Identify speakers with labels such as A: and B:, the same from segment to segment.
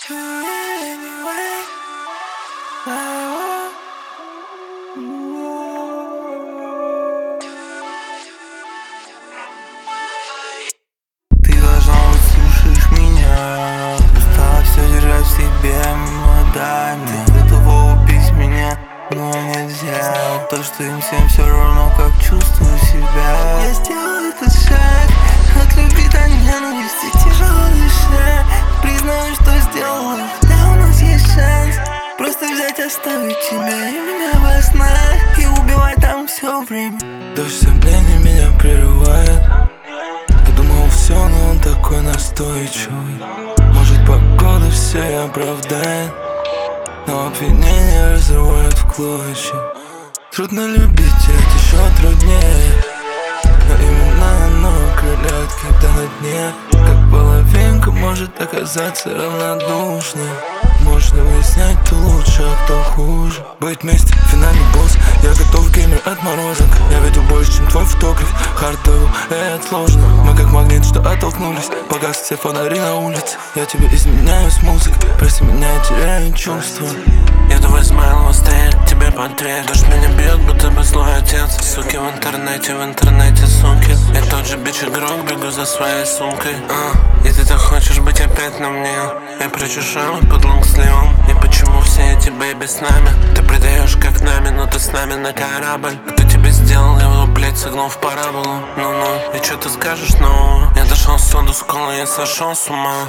A: Ты должна услышишь меня. Устала все держать в себе, модами. Готова убить меня, но нельзя. То, что им всем все равно, как чувствую себя. Я сделал этот шаг от любви до ненависти, тяжело дыша. Признаю, что сделал, да у нас есть шанс. Просто взять, оставить тебя и меня во снах и убивать там все время.
B: Дождь сомнений меня прерывает. Я думал все, но он такой настойчивый. Может, погода все и оправдает, но обвинения разрывают в клочья. Трудно любить, это еще труднее, но именно оно окрыляет, когда на дне. Как половинка может оказаться равнодушной. Можно выяснять, кто лучше, а кто хуже. Быть вместе, финальный босс. Я готов геймер отморозок. Я видел больше, чем твой фотограф. Хардову, это сложно. Мы как магнит, что оттолкнулись. Погас все фонари на улице. Я тебе изменяю с музыкой. Прости меня, я теряю чувства.
C: Еду в Измайлово, стоять тебе портрет. Дождь меня бьет, будто бы злой отец. Суки в интернете, суки. Я тот же бич-игрок, бегу за своей сумкой. И ты так хочешь быть опять на мне. Я прячу шрамы под лонгсливом. И почему все эти бэйби с нами? Ты предаешь как нами, но ты с нами на корабль. Кто тебе сделал его, блять, согнул в параболу? Ну-ну, и чё ты скажешь нового? Я дошел соду с колой, я сошел с ума.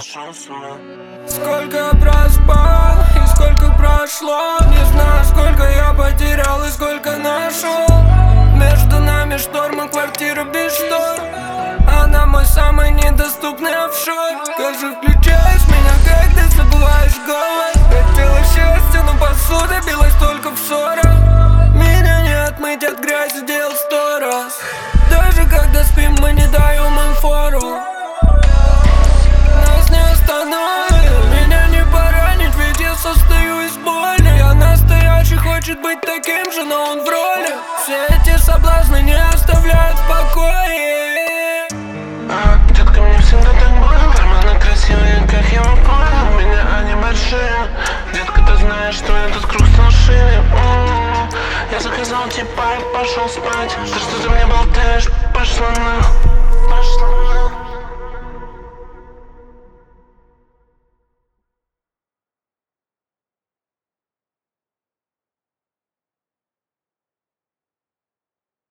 D: Сколько проспал и сколько прошло. Не знаю, сколько я потерял и сколько нашел. Между нами шторм и квартира без штор. Она мой самый недоступный офшор. Скажи, включаешь меня, когда забываешь голос. Хотела счастья, но посуда билась только в ссорах. Меня не отмыть от грязи, дел 100 раз. Даже когда спим, мы не даем им фору. Нас не остановит, меня не поранить, ведь я состою из боли. Я настоящий, хочет быть таким же, но он в роли. Все эти соблазны не оставляют в покое.
C: Детка, мне всегда так больно. Карманы красивые, как я понял. У меня они большие. Детка, ты знаешь, что этот круг стал шире. Я заказал типа и пошел спать. Ты что-то мне болтаешь.